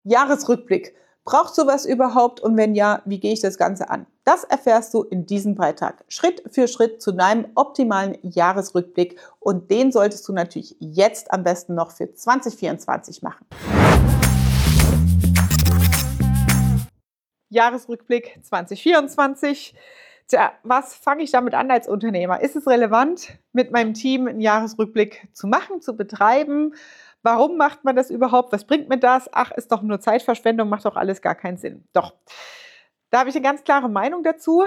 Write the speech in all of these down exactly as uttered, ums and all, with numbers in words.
Jahresrückblick. Braucht sowas überhaupt und wenn ja, wie gehe ich das Ganze an? Das erfährst du in diesem Beitrag Schritt für Schritt zu deinem optimalen Jahresrückblick und den solltest du natürlich jetzt am besten noch für zwanzig vierundzwanzig machen. Jahresrückblick zwanzig vierundzwanzig. Tja, was fange ich damit an als Unternehmer? Ist es relevant, mit meinem Team einen Jahresrückblick zu machen, zu betreiben? Warum macht man das überhaupt? Was bringt mir das? Ach, ist doch nur Zeitverschwendung, macht doch alles gar keinen Sinn. Doch, da habe ich eine ganz klare Meinung dazu.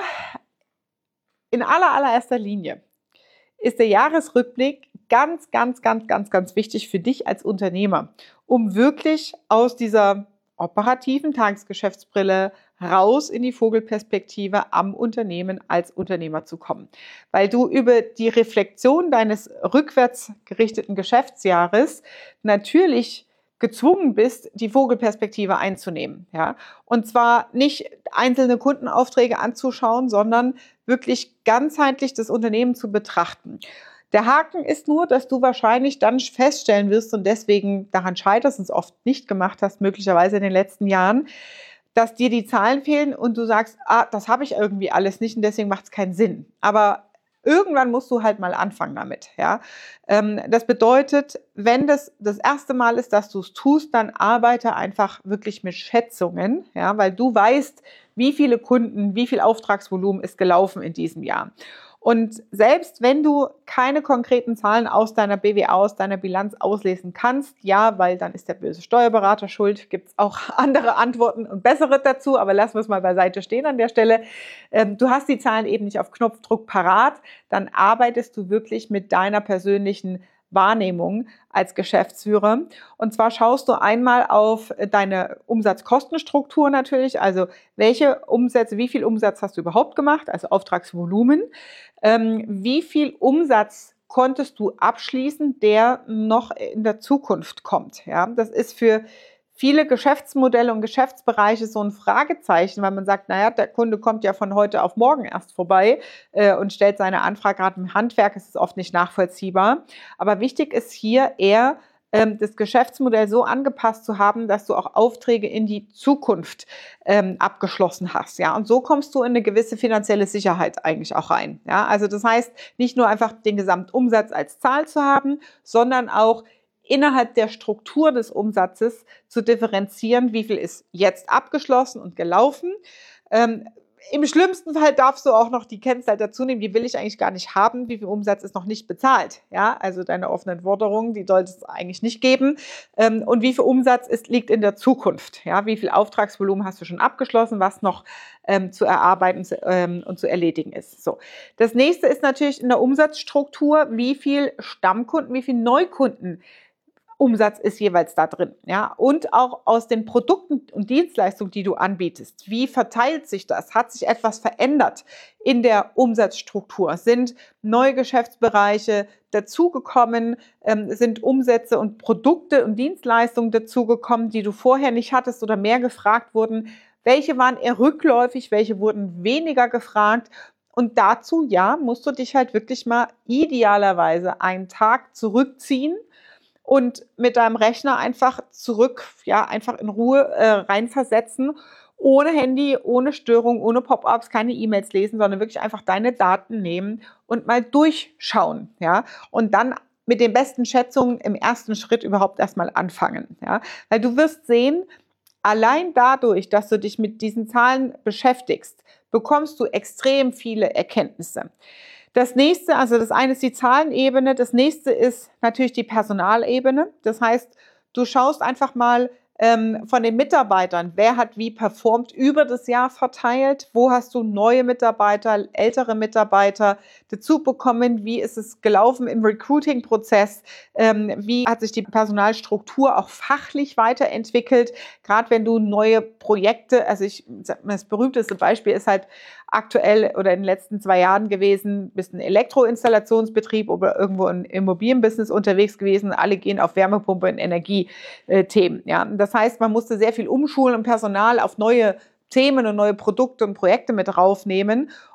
In aller, allererster Linie ist der Jahresrückblick ganz, ganz, ganz, ganz, ganz wichtig für dich als Unternehmer, um wirklich aus dieser operativen Tagesgeschäftsbrille raus in die Vogelperspektive am Unternehmen als Unternehmer zu kommen. Weil du über die Reflexion deines rückwärts gerichteten Geschäftsjahres natürlich gezwungen bist, die Vogelperspektive einzunehmen. Ja? Und zwar nicht einzelne Kundenaufträge anzuschauen, sondern wirklich ganzheitlich das Unternehmen zu betrachten. Der Haken ist nur, dass du wahrscheinlich dann feststellen wirst und deswegen daran scheiterst und es oft nicht gemacht hast, möglicherweise in den letzten Jahren, dass dir die Zahlen fehlen und du sagst, ah, das habe ich irgendwie alles nicht und deswegen macht es keinen Sinn. Aber irgendwann musst du halt mal anfangen damit. Ja? Ähm, das bedeutet, wenn das das erste Mal ist, dass du es tust, dann arbeite einfach wirklich mit Schätzungen, ja? Weil du weißt, wie viele Kunden, wie viel Auftragsvolumen ist gelaufen in diesem Jahr. Und selbst wenn du keine konkreten Zahlen aus deiner B W A, aus deiner Bilanz auslesen kannst, ja, weil dann ist der böse Steuerberater schuld, gibt es auch andere Antworten und bessere dazu, aber lassen wir es mal beiseite stehen an der Stelle. Ähm, du hast die Zahlen eben nicht auf Knopfdruck parat, dann arbeitest du wirklich mit deiner persönlichen Wahrnehmung als Geschäftsführer. Und zwar schaust du einmal auf deine Umsatzkostenstruktur natürlich, also welche Umsätze, wie viel Umsatz hast du überhaupt gemacht, also Auftragsvolumen, ähm, wie viel Umsatz konntest du abschließen, der noch in der Zukunft kommt. Ja, das ist für viele Geschäftsmodelle und Geschäftsbereiche so ein Fragezeichen, weil man sagt, naja, der Kunde kommt ja von heute auf morgen erst vorbei äh, und stellt seine Anfrage. Gerade im Handwerk ist es oft nicht nachvollziehbar. Aber wichtig ist hier eher, ähm, das Geschäftsmodell so angepasst zu haben, dass du auch Aufträge in die Zukunft ähm, abgeschlossen hast. Ja? Und so kommst du in eine gewisse finanzielle Sicherheit eigentlich auch rein. Ja? Also das heißt, nicht nur einfach den Gesamtumsatz als Zahl zu haben, sondern auch innerhalb der Struktur des Umsatzes zu differenzieren, wie viel ist jetzt abgeschlossen und gelaufen. Ähm, Im schlimmsten Fall darfst du auch noch die Kennzahl dazu nehmen, die will ich eigentlich gar nicht haben, wie viel Umsatz ist noch nicht bezahlt. Ja, also deine offenen Forderungen, die sollte es eigentlich nicht geben. Ähm, und wie viel Umsatz ist, liegt in der Zukunft. Ja, wie viel Auftragsvolumen hast du schon abgeschlossen, was noch ähm, zu erarbeiten ähm, und zu erledigen ist. So. Das nächste ist natürlich in der Umsatzstruktur, wie viel Stammkunden, wie viel Neukunden Umsatz ist jeweils da drin, ja, und auch aus den Produkten und Dienstleistungen, die du anbietest. Wie verteilt sich das? Hat sich etwas verändert in der Umsatzstruktur? Sind neue Geschäftsbereiche dazugekommen? Ähm, sind Umsätze und Produkte und Dienstleistungen dazugekommen, die du vorher nicht hattest oder mehr gefragt wurden? Welche waren eher rückläufig? Welche wurden weniger gefragt? Und dazu, ja, musst du dich halt wirklich mal idealerweise einen Tag zurückziehen und mit deinem Rechner einfach zurück, ja, einfach in Ruhe äh, reinversetzen, ohne Handy, ohne Störung, ohne Pop-ups, keine E-Mails lesen, sondern wirklich einfach deine Daten nehmen und mal durchschauen, ja, und dann mit den besten Schätzungen im ersten Schritt überhaupt erstmal anfangen, ja, weil du wirst sehen, allein dadurch, dass du dich mit diesen Zahlen beschäftigst, bekommst du extrem viele Erkenntnisse. Das nächste, also das eine ist die Zahlenebene, das nächste ist natürlich die Personalebene. Das heißt, du schaust einfach mal ähm, von den Mitarbeitern, wer hat wie performt über das Jahr verteilt, wo hast du neue Mitarbeiter, ältere Mitarbeiter dazu bekommen, wie ist es gelaufen im Recruiting-Prozess, ähm, wie hat sich die Personalstruktur auch fachlich weiterentwickelt, gerade wenn du neue Projekte, also ich, das berühmteste Beispiel ist halt aktuell oder in den letzten zwei Jahren gewesen, bist ein Elektroinstallationsbetrieb oder irgendwo im Immobilienbusiness unterwegs gewesen, alle gehen auf Wärmepumpe und Energiethemen. Ja. Das heißt, man musste sehr viel umschulen und Personal auf neue Themen und neue Produkte und Projekte mit draufnehmen.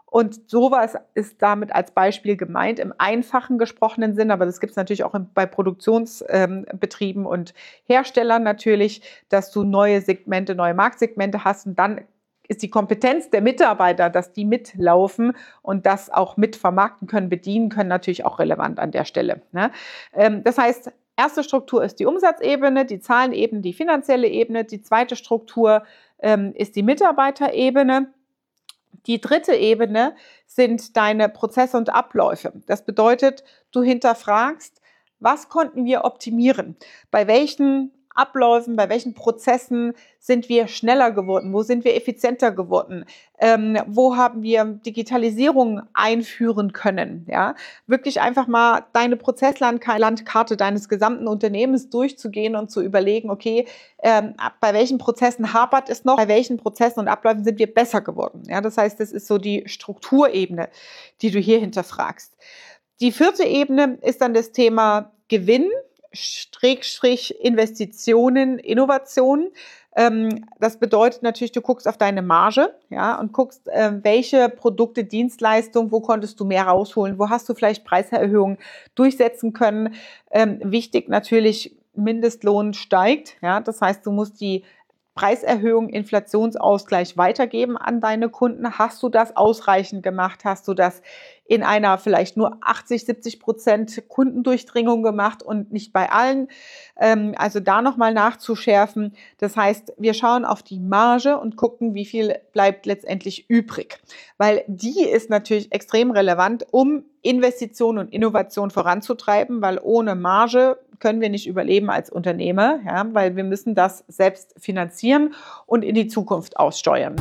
Und sowas ist damit als Beispiel gemeint, im einfachen gesprochenen Sinn, aber das gibt es natürlich auch bei Produktionsbetrieben ähm, und Herstellern natürlich, dass du neue Segmente, neue Marktsegmente hast und dann ist die Kompetenz der Mitarbeiter, dass die mitlaufen und das auch mit vermarkten können, bedienen können, natürlich auch relevant an der Stelle. Ne? Ähm, das heißt, erste Struktur ist die Umsatzebene, die Zahlenebene, die finanzielle Ebene. Die zweite Struktur ähm, ist die Mitarbeiterebene. Die dritte Ebene sind deine Prozesse und Abläufe. Das bedeutet, du hinterfragst, was konnten wir optimieren? Bei welchen Abläufen, bei welchen Prozessen sind wir schneller geworden? Wo sind wir effizienter geworden? Ähm, wo haben wir Digitalisierung einführen können? Ja, wirklich einfach mal deine Prozesslandkarte deines gesamten Unternehmens durchzugehen und zu überlegen, okay, ähm, bei welchen Prozessen hapert es noch? Bei welchen Prozessen und Abläufen sind wir besser geworden? Ja, das heißt, das ist so die Strukturebene, die du hier hinterfragst. Die vierte Ebene ist dann das Thema Gewinn. Schrägstrich Investitionen, Innovationen. Ähm, das bedeutet natürlich, du guckst auf deine Marge, ja, und guckst, äh, welche Produkte, Dienstleistungen, wo konntest du mehr rausholen, wo hast du vielleicht Preiserhöhungen durchsetzen können. Ähm, wichtig natürlich, Mindestlohn steigt, ja, das heißt, du musst die Preiserhöhung, Inflationsausgleich weitergeben an deine Kunden. Hast du das ausreichend gemacht? Hast du das in einer vielleicht nur achtzig, siebzig Prozent Kundendurchdringung gemacht und nicht bei allen? Ähm, also da nochmal nachzuschärfen. Das heißt, wir schauen auf die Marge und gucken, wie viel bleibt letztendlich übrig. Weil die ist natürlich extrem relevant, um Investitionen und Innovation voranzutreiben, weil ohne Marge können wir nicht überleben als Unternehmer, ja, weil wir müssen das selbst finanzieren und in die Zukunft aussteuern.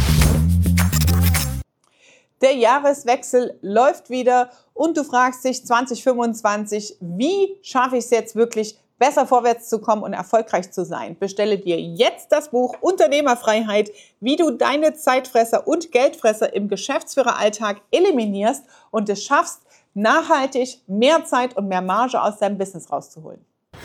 Der Jahreswechsel läuft wieder und du fragst dich zwanzig fünfundzwanzig, wie schaffe ich es jetzt wirklich, besser vorwärts zu kommen und erfolgreich zu sein? Bestelle dir jetzt das Buch Unternehmerfreiheit, wie du deine Zeitfresser und Geldfresser im Geschäftsführeralltag eliminierst und es schaffst, nachhaltig mehr Zeit und mehr Marge aus deinem Business rauszuholen.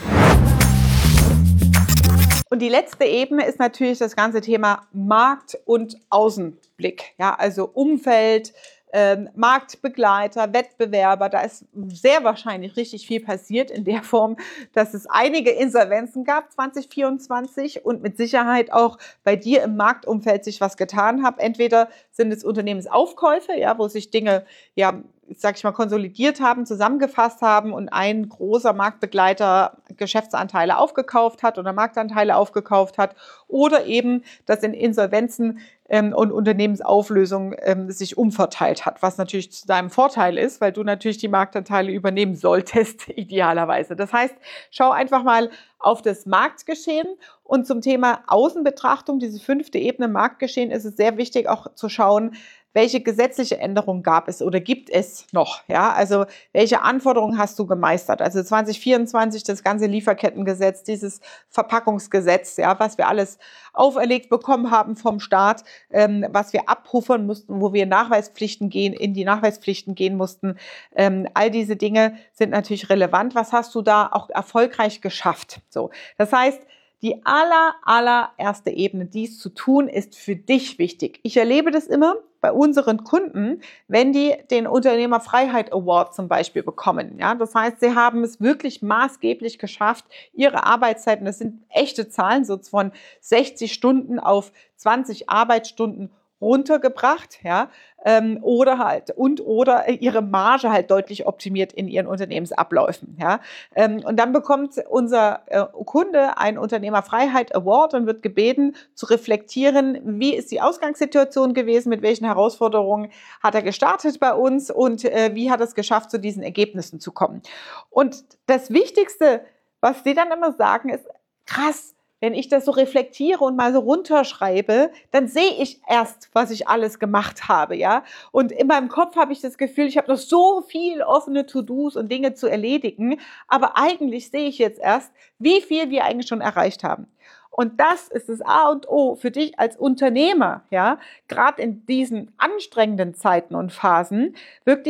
Und die letzte Ebene ist natürlich das ganze Thema Markt- und Außenblick. Ja, also Umfeld, ähm, Marktbegleiter, Wettbewerber. Da ist sehr wahrscheinlich richtig viel passiert in der Form, dass es einige Insolvenzen gab zwanzig vierundzwanzig und mit Sicherheit auch bei dir im Marktumfeld sich was getan hat. Entweder sind es Unternehmensaufkäufe, ja, wo sich Dinge, ja, sag ich mal, konsolidiert haben, zusammengefasst haben und ein großer Marktbegleiter Geschäftsanteile aufgekauft hat oder Marktanteile aufgekauft hat oder eben, dass in Insolvenzen ähm, und Unternehmensauflösungen ähm, sich umverteilt hat, was natürlich zu deinem Vorteil ist, weil du natürlich die Marktanteile übernehmen solltest, idealerweise. Das heißt, schau einfach mal auf das Marktgeschehen und zum Thema Außenbetrachtung, diese fünfte Ebene Marktgeschehen, ist es sehr wichtig auch zu schauen, welche gesetzliche Änderungen gab es oder gibt es noch? Ja, also welche Anforderungen hast du gemeistert? Also zwanzig vierundzwanzig das ganze Lieferkettengesetz, dieses Verpackungsgesetz, ja, was wir alles auferlegt bekommen haben vom Staat, ähm, was wir abpuffern mussten, wo wir Nachweispflichten gehen, in die Nachweispflichten gehen mussten. Ähm, all diese Dinge sind natürlich relevant. Was hast du da auch erfolgreich geschafft? So, das heißt, die aller, allererste Ebene, dies zu tun, ist für dich wichtig. Ich erlebe das immer bei unseren Kunden, wenn die den Unternehmerfreiheit Award zum Beispiel bekommen. Ja, das heißt, sie haben es wirklich maßgeblich geschafft, ihre Arbeitszeiten, das sind echte Zahlen, so von sechzig Stunden auf zwanzig Arbeitsstunden runtergebracht, ja, ähm, oder halt und oder ihre Marge halt deutlich optimiert in ihren Unternehmensabläufen, ja. Ähm, und dann bekommt unser äh, Kunde einen Unternehmerfreiheit Award und wird gebeten zu reflektieren, wie ist die Ausgangssituation gewesen, mit welchen Herausforderungen hat er gestartet bei uns und äh, wie hat er es geschafft, zu diesen Ergebnissen zu kommen. Und das Wichtigste, was sie dann immer sagen, ist, krass, wenn ich das so reflektiere und mal so runterschreibe, dann sehe ich erst, was ich alles gemacht habe, ja. Und in meinem Kopf habe ich das Gefühl, ich habe noch so viel offene To-Dos und Dinge zu erledigen, aber eigentlich sehe ich jetzt erst, wie viel wir eigentlich schon erreicht haben. Und das ist das A und O für dich als Unternehmer, ja, gerade in diesen anstrengenden Zeiten und Phasen, wirklich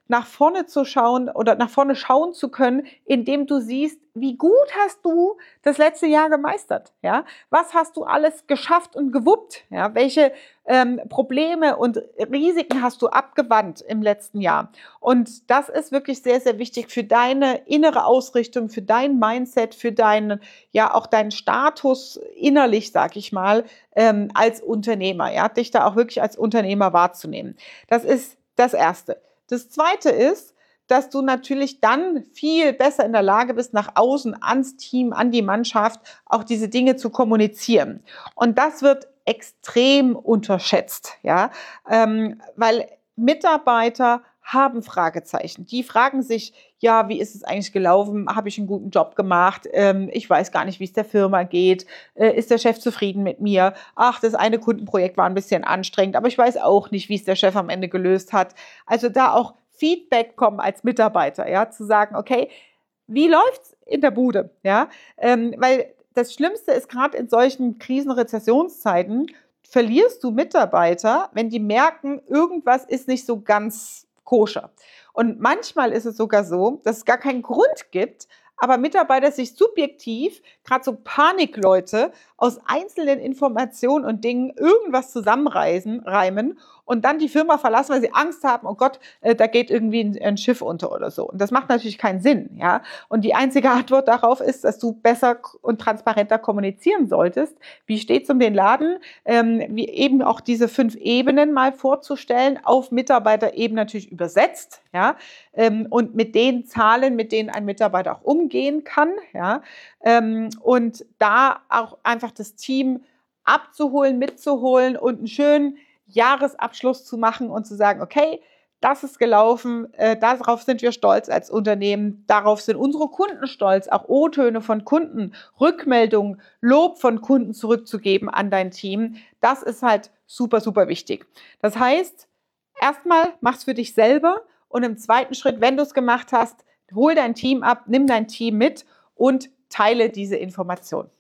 nach vorne zu schauen oder nach vorne schauen zu können, indem du siehst, wie gut hast du das letzte Jahr gemeistert, ja? Was hast du alles geschafft und gewuppt, ja? Welche ähm, Probleme und Risiken hast du abgewandt im letzten Jahr? Und das ist wirklich sehr, sehr wichtig für deine innere Ausrichtung, für dein Mindset, für deinen, ja, auch deinen Status innerlich, sag ich mal, ähm, als Unternehmer, ja? Dich da auch wirklich als Unternehmer wahrzunehmen. Das ist das Erste. Das Zweite ist, dass du natürlich dann viel besser in der Lage bist, nach außen ans Team, an die Mannschaft auch diese Dinge zu kommunizieren. Und das wird extrem unterschätzt, ja, ähm, weil Mitarbeiter haben Fragezeichen. Die fragen sich, ja, wie ist es eigentlich gelaufen? Habe ich einen guten Job gemacht? Ähm, ich weiß gar nicht, wie es der Firma geht. Äh, ist der Chef zufrieden mit mir? Ach, das eine Kundenprojekt war ein bisschen anstrengend, aber ich weiß auch nicht, wie es der Chef am Ende gelöst hat. Also da auch Feedback kommen als Mitarbeiter, ja, zu sagen, okay, wie läuft's in der Bude, ja, ähm, weil das Schlimmste ist gerade in solchen Krisen-, Rezessionszeiten, verlierst du Mitarbeiter, wenn die merken, irgendwas ist nicht so ganz koscher. Und manchmal ist es sogar so, dass es gar keinen Grund gibt, aber Mitarbeiter sich subjektiv, gerade so Panikleute, aus einzelnen Informationen und Dingen irgendwas zusammenreißen, reimen und dann die Firma verlassen, weil sie Angst haben, oh Gott, äh, da geht irgendwie ein, ein Schiff unter oder so. Und das macht natürlich keinen Sinn, ja. Und die einzige Antwort darauf ist, dass du besser und transparenter kommunizieren solltest. Wie steht's um den Laden? Ähm, wie eben auch diese fünf Ebenen mal vorzustellen, auf Mitarbeiterebene natürlich übersetzt, ja. Ähm, und mit den Zahlen, mit denen ein Mitarbeiter auch umgehen kann, ja. Ähm, und da auch einfach das Team abzuholen, mitzuholen und einen schönen Jahresabschluss zu machen und zu sagen, okay, das ist gelaufen, äh, darauf sind wir stolz als Unternehmen, darauf sind unsere Kunden stolz, auch O-Töne von Kunden, Rückmeldungen, Lob von Kunden zurückzugeben an dein Team. Das ist halt super, super wichtig. Das heißt, erstmal mach's für dich selber und im zweiten Schritt, wenn du es gemacht hast, hol dein Team ab, nimm dein Team mit und teile diese Information.